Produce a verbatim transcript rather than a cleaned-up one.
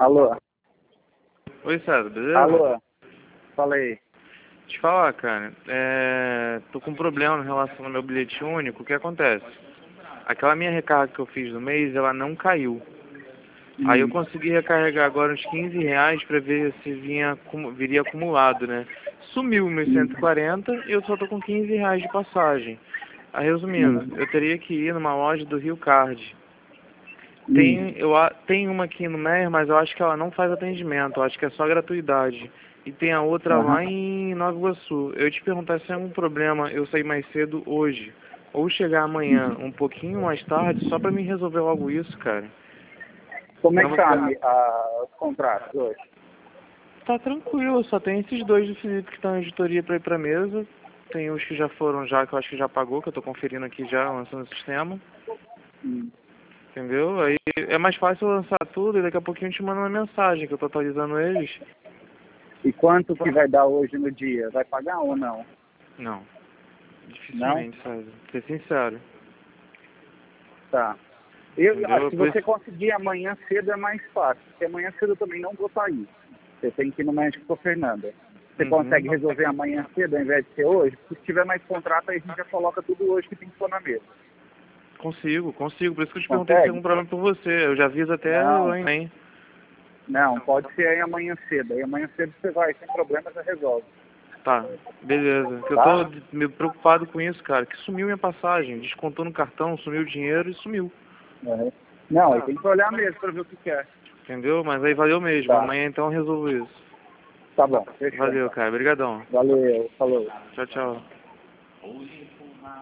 Alô? Oi, César, beleza? Alô? Fala aí. Te falar, cara, é... tô com um problema em relação ao meu bilhete único. O que acontece? Aquela minha recarga que eu fiz no mês, ela não caiu. Hum. Aí eu consegui recarregar agora uns quinze reais pra ver se vinha, viria acumulado, né? Sumiu meus Hum. cento e quarenta e eu só tô com quinze reais de passagem. Aí, resumindo, Hum. eu teria que ir numa loja do Rio Card. Hum. Tem, eu, a- tem uma aqui no Meier, mas eu acho que ela não faz atendimento, eu acho que é só gratuidade. E tem a outra Aham. lá em Nova Iguaçu. Eu ia te perguntar se é um problema eu sair mais cedo hoje, ou chegar amanhã um pouquinho mais tarde, só pra mim resolver logo isso, cara. Como é Não que vou tá ficar... a, os contratos hoje? Tá tranquilo, só tem esses dois do Felipe que estão em editoria pra ir pra mesa. Tem os que já foram já, que eu acho que já pagou, que eu tô conferindo aqui já, lançando o sistema. Hum. Entendeu? Aí é mais fácil eu lançar tudo e daqui a pouquinho eu te mando uma mensagem que eu tô atualizando eles. E quanto que vai dar hoje no dia? Vai pagar ou não? Não, Não? dificilmente, sabe? Ser sincero. Tá. Eu, ah, Entendeu? se Por você isso... conseguir amanhã cedo é mais fácil, porque amanhã cedo eu também não vou sair. Você tem que ir no médico com a Fernanda. Você consegue Uhum. resolver amanhã cedo ao invés de ser hoje? Se tiver mais contrato, aí a gente já coloca tudo hoje que tem que pôr na mesa. Consigo, consigo. Por isso que eu te perguntei se tem Consegue? algum problema por você. Eu já aviso até Não. lá em hein? Não, pode ser aí amanhã cedo. Aí amanhã cedo você vai, sem problema, já resolve. Tá, beleza. Porque eu Tá? tô meio preocupado com isso, cara. Que sumiu minha passagem. Descontou no cartão, sumiu o dinheiro e sumiu. Uhum. Não, aí tem que olhar mesmo pra ver o que quer. Entendeu? Mas aí valeu mesmo. Tá. Amanhã então eu resolvo isso. Tá bom, fechou Valeu, então. cara. Obrigadão. Valeu, falou. Tchau, tchau.